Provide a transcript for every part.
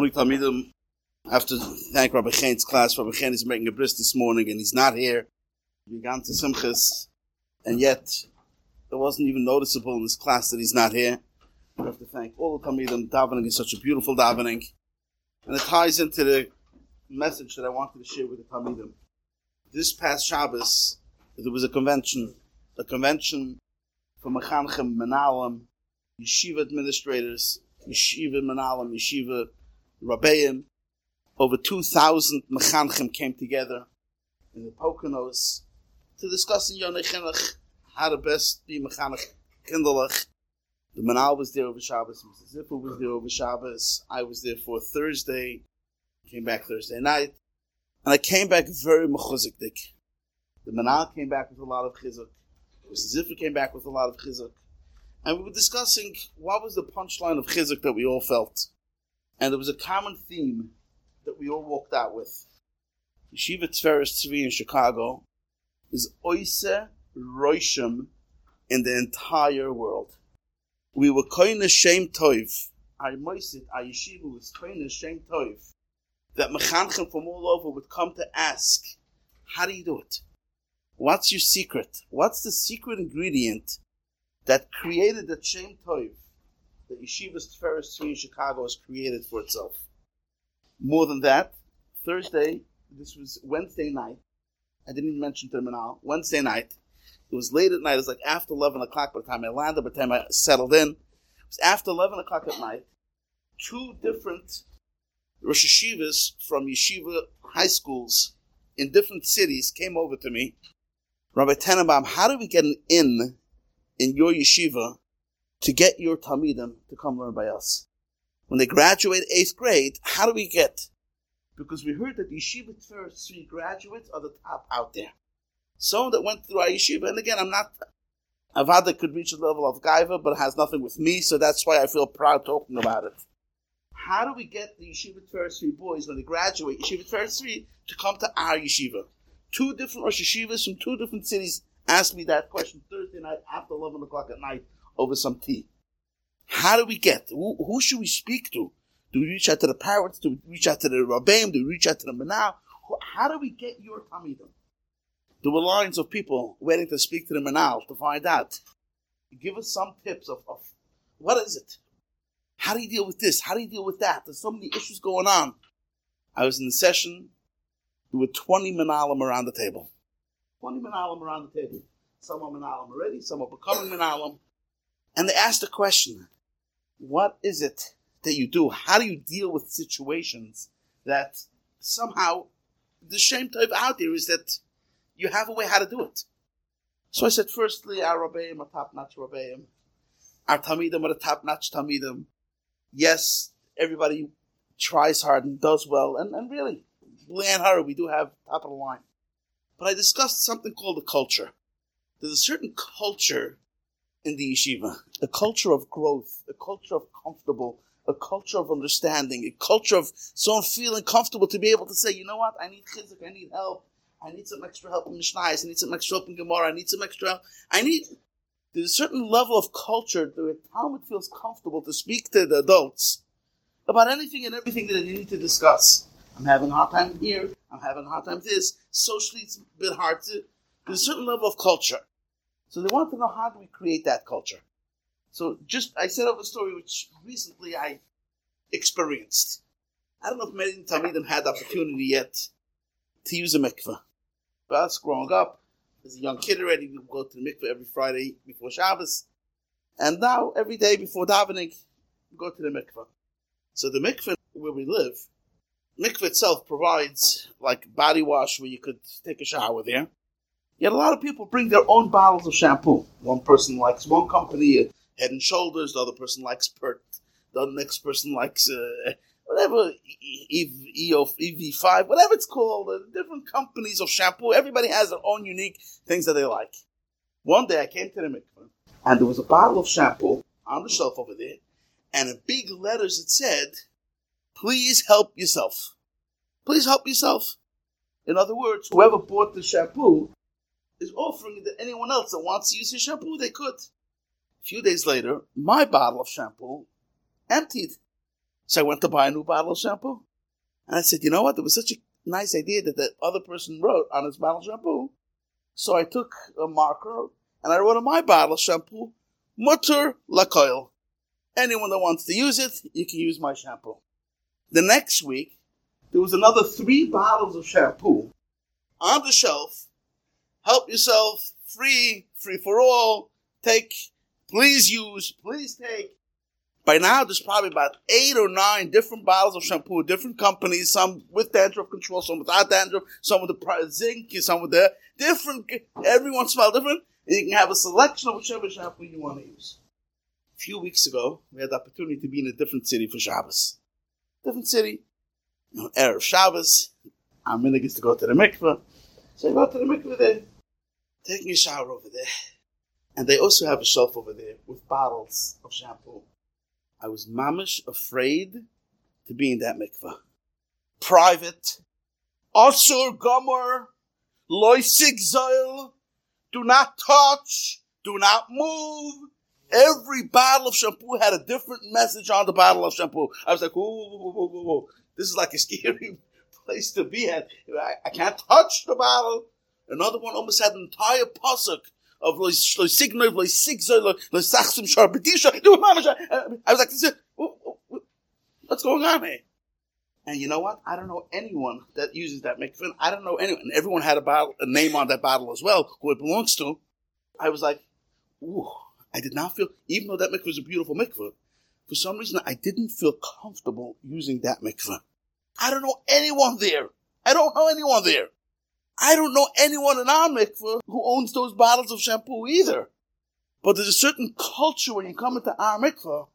Only Talmidim have to thank Rabbi Chain's class. Rabbi Chain is making a bris this morning and he's not here. We got to Simchas, and yet it wasn't even noticeable in this class that he's not here. We have to thank all the Talmidim. Davening is such a beautiful davening. And it ties into the message that I wanted to share with the Talmidim. This past Shabbos, there was a convention for Mechanchim, Menalim, Yeshiva administrators, Yeshiva Menalim, Yeshiva Rabbeim. Over 2,000 Mechanchim came together in the Poconos to discuss in Yonei Chinuch how to best be Mechanech Kinderlich. The Menal was there over Shabbos, Mr. Zipper was there over Shabbos, I was there for Thursday, came back Thursday night, and I came back very mechuzik dik. The Menal came back with a lot of chizuk, Mr. Zipper came back with a lot of chizuk, and we were discussing what was the punchline of chizuk that we all felt. And there was a common theme that we all walked out with. Yeshiva Tiferes Tzvi in Chicago is oise roishim in the entire world. We were koine shem tov. Our moisit, our yeshiva was koine shem tov. That mechanchim from all over would come to ask, how do you do it? What's your secret? What's the secret ingredient that created the shem tov that Yeshiva's Tiferes Tzvi in Chicago has created for itself? More than that, Thursday, this was Wednesday night. I didn't even mention Terminal. Wednesday night. It was late at night. It was like after 11 o'clock by the time I landed, by the time I settled in. It was after 11 o'clock at night. Two different Rosh Yeshivas from Yeshiva high schools in different cities came over to me. Rabbi Tenenbaum, how do we get an in your yeshiva to get your Talmidim to come learn by us? When they graduate 8th grade, how do we get? Because we heard that the Yeshiva Tiferes Tzvi graduates are the top out there. Someone that went through our yeshiva, and again, I'm not Avada could reach a level of Gaiva, but it has nothing with me, so that's why I feel proud talking about it. How do we get the Yeshiva Tiferes Tzvi boys, when they graduate Yeshiva Tiferes Tzvi, to come to our yeshiva? Two different Rosh Yeshivas from two different cities asked me that question Thursday night after 11 o'clock at night over some tea. How do we get? Who should we speak to? Do we reach out to the parents? Do we reach out to the Rabbeim? Do we reach out to the Menal? How do we get your Talmidim? There were lines of people waiting to speak to the Menal to find out. Give us some tips of what is it? How do you deal with this? How do you deal with that? There's so many issues going on. I was in the session. There were 20 Menalim around the table. 20 Menalim around the table. Some are Menalim already, some are becoming Menalim. And they asked the question, what is it that you do? How do you deal with situations that somehow the shame type out there is that you have a way how to do it? So I said, firstly, our Rabbeim are top-notch Rabbeim. Our Talmidim are the top-notch Talmidim. Yes, everybody tries hard and does well. And really, B'lein Hara, we do have top of the line. But I discussed something called the culture. There's a certain culture in the yeshiva, a culture of growth, a culture of comfortable, a culture of understanding, a culture of someone feeling comfortable to be able to say, you know what, I need chizuk, I need help, I need some extra help in Mishnayos, I need some extra help in Gemara, I need some extra help. There's a certain level of culture where Talmud feels comfortable to speak to the adults about anything and everything that they need to discuss. I'm having a hard time here, I'm having a hard time this, socially it's a bit hard to, there's a certain level of culture. So they want to know, how do we create that culture? So I set up a story which recently I experienced. I don't know if many Talmidim had the opportunity yet to use a mikveh. But us growing up, as a young kid already, we would go to the mikveh every Friday before Shabbos. And now, every day before davening, we go to the mikveh. So the mikveh where we live, mikveh itself provides like body wash where you could take a shower there. Yet a lot of people bring their own bottles of shampoo. One person likes one company, Head and Shoulders. The other person likes Pert. The next person likes whatever, EV5, whatever it's called. Different companies of shampoo. Everybody has their own unique things that they like. One day I came to the mikveh, and there was a bottle of shampoo on the shelf over there, and in big letters it said, "Please help yourself. Please help yourself." In other words, whoever bought the shampoo is offering it to anyone else that wants to use his shampoo, they could. A few days later, my bottle of shampoo emptied. So I went to buy a new bottle of shampoo. And I said, you know what? There was such a nice idea that the other person wrote on his bottle of shampoo. So I took a marker and I wrote on my bottle of shampoo, Mutter Lakoil. Anyone that wants to use it, you can use my shampoo. The next week, there was another 3 bottles of shampoo on the shelf. Help yourself, free for all. Take, please use, please take. By now, there's probably about 8 or 9 different bottles of shampoo, different companies, some with dandruff control, some without dandruff, some with the zinc, some with the different, everyone smells different, and you can have a selection of whichever shampoo you want to use. A few weeks ago, we had the opportunity to be in a different city for Shabbos. Different city, Erev Shabbos, our minhag is to go to the mikveh, so I go to the mikveh there, taking a shower over there, and they also have a shelf over there with bottles of shampoo. I was mamish afraid to be in that mikveh. Private. Asur gomer. Loy sigzoil. Do not touch. Do not move. Every bottle of shampoo had a different message on the bottle of shampoo. I was like, whoa. This is like a scary place to be at. I can't touch the bottle. Another one almost had an entire pasuk of I was like, what's going on here? And you know what? I don't know anyone that uses that mikveh. I don't know anyone. Everyone had a name on that bottle as well, who it belongs to. I was like, ooh, I did not feel, even though that mikveh is a beautiful mikveh, for some reason I didn't feel comfortable using that mikveh. I don't know anyone there. I don't know anyone in our mikveh who owns those bottles of shampoo either. But there's a certain culture when you come into our mikveh.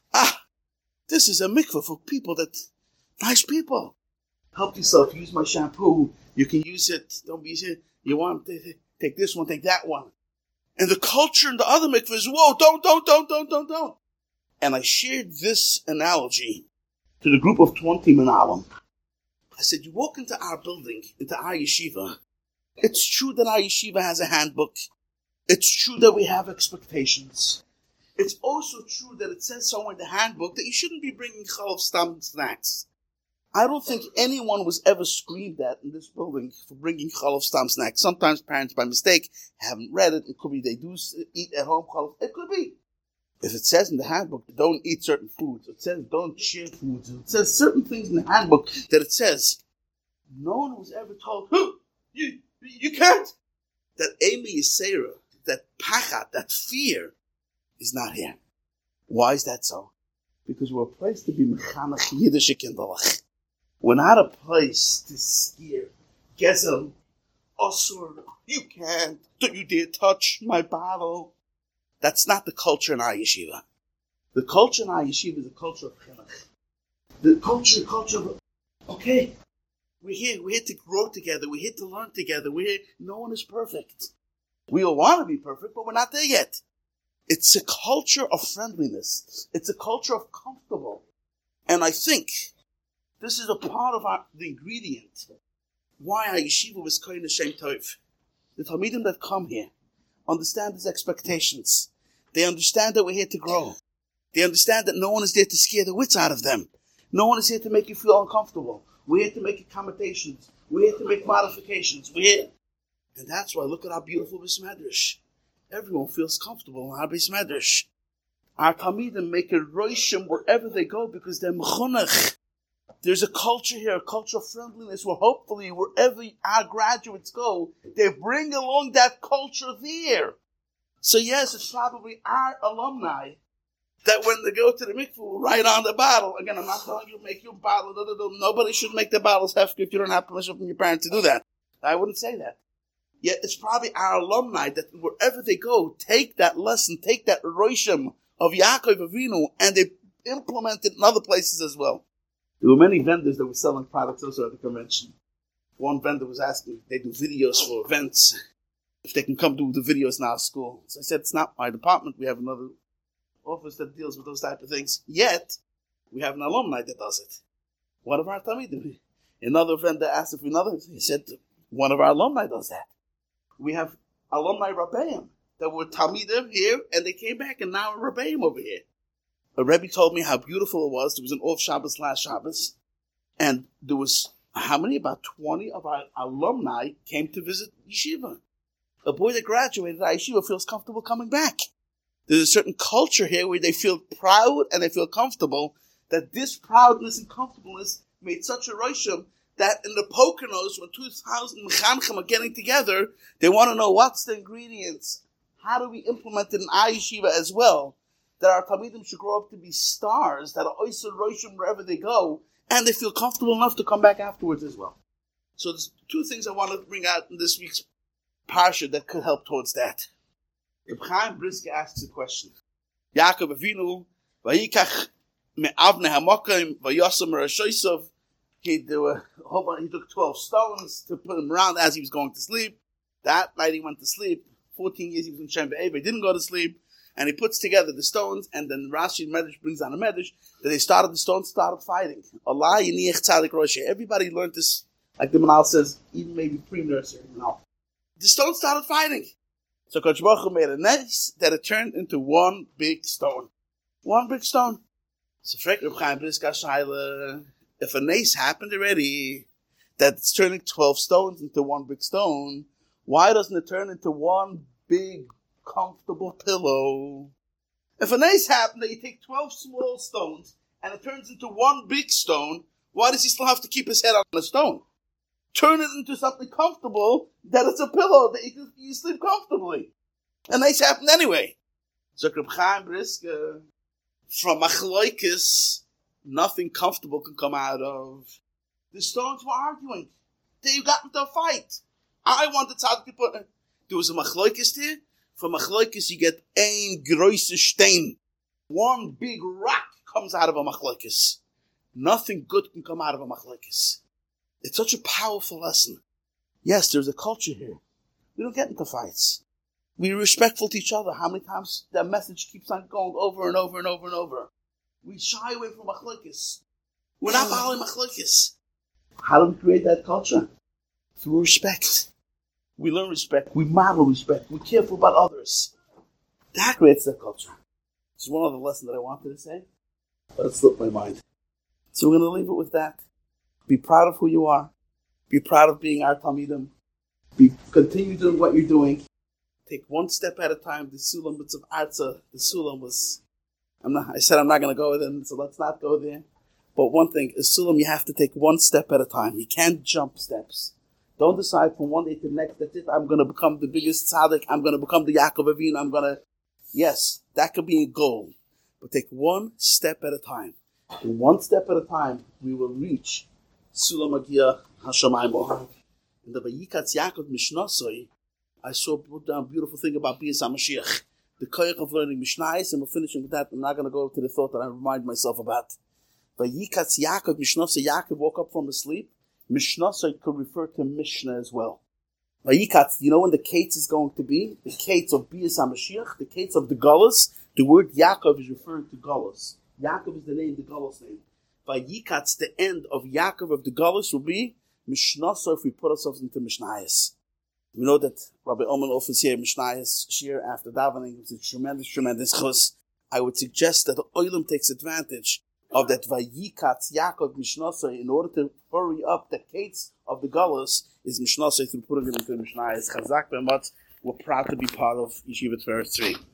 This is a mikveh for people nice people. Help yourself, use my shampoo. You can use it, don't be it. You want to take this one, take that one. And the culture in the other mikveh is, whoa, don't. And I shared this analogy to the group of 20 Menalim. I said, you walk into our building, into our yeshiva. It's true that our yeshiva has a handbook. It's true that we have expectations. It's also true that it says somewhere in the handbook that you shouldn't be bringing chalov stam snacks. I don't think anyone was ever screamed at in this building for bringing chalov stam snacks. Sometimes parents, by mistake, haven't read it. It could be they do eat at home chalov. It could be. If it says in the handbook, don't eat certain foods, it says don't share foods, it says certain things in the handbook that it says, no one was ever told, you can't. That Amy Yisera, that pachat, that fear, is not here. Why is that so? Because we're a place to be mechanech Yiddish kindalach. We're not a place to scare, gezel, osur, you can't, don't you dare touch my bottle. That's not the culture in our yeshiva. The culture in our yeshiva is a culture of chinuch. The culture of, okay, we're here to grow together, we're here to learn together, no one is perfect. We all want to be perfect, but we're not there yet. It's a culture of friendliness. It's a culture of comfortable. And I think this is a part of the ingredient why our yeshiva was koyin Shem Tov. The Talmidim that come here understand his expectations. They understand that we're here to grow. They understand that no one is there to scare the wits out of them. No one is here to make you feel uncomfortable. We're here to make accommodations. We're here to make modifications. And that's why, look at our beautiful Beis Medrash. Everyone feels comfortable in our Beis Medrash. Our Talmidim make a roishim wherever they go because they're mechunach. There's a culture here, a culture of friendliness, where hopefully wherever our graduates go, they bring along that culture there. So yes, it's probably our alumni that when they go to the mikveh will write on the bottle. Again, I'm not telling you to make your bottle. Nobody should make the bottles hefker if you don't have permission from your parents to do that. I wouldn't say that. Yet it's probably our alumni that wherever they go, take that lesson, take that roishim of Yaakov Avinu, and they implement it in other places as well. There were many vendors that were selling products also at the convention. One vendor was asking if they do videos for events, if they can come do the videos in our school. So I said, it's not my department. We have another office that deals with those type of things. Yet, we have an alumni that does it. One of our Talmidim. Another vendor asked if another, he said, one of our alumni does that. We have alumni Rabbeim that were Talmidim here, and they came back, and now Rabbeim over here. A Rebbe told me how beautiful it was. There was an off Shabbos last Shabbos, and there was how many? About 20 of our alumni came to visit yeshiva. A boy that graduated at yeshiva feels comfortable coming back. There's a certain culture here where they feel proud and they feel comfortable. That this proudness and comfortableness made such a rosham that in the Poconos, when 2,000 mechanchim are getting together, they want to know what's the ingredients. How do we implement it in our yeshiva as well? That our talmidim should grow up to be stars that are oyster roshim wherever they go, and they feel comfortable enough to come back afterwards as well. So there's two things I want to bring out in this week's parsha that could help towards that. Reb Chaim Brisker asks a question. Yaakov Avinu, vayikach me'avne hamokim vayosam rashoisov. He took 12 stones to put him around as he was going to sleep. That night he went to sleep. 14 years he was in Shem Be'ev. He didn't go to sleep. And he puts together the stones, and then Rashi Medrash brings down a Medrash that the stones started fighting. Allah yiniach tzadik rosh. Everybody learned this, like the Manal says, even maybe pre-nursery. No. The stones started fighting. So Kodesh Baruch Hu made a nest that it turned into one big stone. One big stone. So Frek Reb Chaim Brisker Shaila, if a nace happened already, that it's turning 12 stones into one big stone, why doesn't it turn into one big comfortable pillow? If a nace happened that you take 12 small stones and it turns into one big stone, why does he still have to keep his head on the stone? Turn it into something comfortable, that it's a pillow, that you sleep comfortably. A nace happened anyway. So Reb Chaim Brisker, from Achloikis, nothing comfortable can come out of. The stones were arguing. They got into a fight. I wanted to put. There was a Achloikis there. From Achloikis you get ein große Stein. One big rock comes out of a Achloikis. Nothing good can come out of a Achloikis. It's such a powerful lesson. Yes, there's a culture here. We don't get into fights. We're respectful to each other. How many times that message keeps on going over and over and over and over. We shy away from machlokes. We're not following machlokes. How do we create that culture? Through respect. We learn respect. We model respect. We're careful about others. That creates that culture. This is one other lesson that I wanted to say, but it slipped my mind. So we're going to leave it with that. Be proud of who you are. Be proud of being our Talmidim. Continue doing what you're doing. Take one step at a time. The Sulam B'tzav Arza, the Sulam was... I said I'm not going to go there, so let's not go there. But one thing, is Sulam, you have to take one step at a time. You can't jump steps. Don't decide from one day to the next, that's it, I'm going to become the biggest tzaddik, I'm going to become the Yaakov Avinu, Yes, that could be a goal. But take one step at a time. And one step at a time, we will reach Sulam Agia Hashamayim Ohad. In the Vayikatz Yaakov Mishnasoi, I saw put down a beautiful thing about Bias HaMashiach. The koyach of learning Mishnayos, and we're finishing with that. I'm not going to go to the thought that I remind myself about. Vayikatz Yaakov Mishnasoi, Yaakov woke up from his sleep. Mishnasoi could refer to Mishnah as well. Vayikatz, you know when the Kates is going to be? The Kates of Bias HaMashiach, the Kates of the Gullus. The word Yaakov is referring to Gullus. Yaakov is the name, the Gullus name. Vayikatz, the end of Yaakov of the Gullus will be Mishnasoi if we put ourselves into Mishnayos. We know that Rabbi Oman offers here Mishnayos Shir after davening. It's a tremendous, tremendous chus. I would suggest that the Olam takes advantage of that Vayikatz Yaakov Mishnasoi in order to hurry up the Kates of the Gullus is Mishnasoi through putting it into Mishnayos. Chazak B'Emat, we're proud to be part of Yeshiva Tveres 3.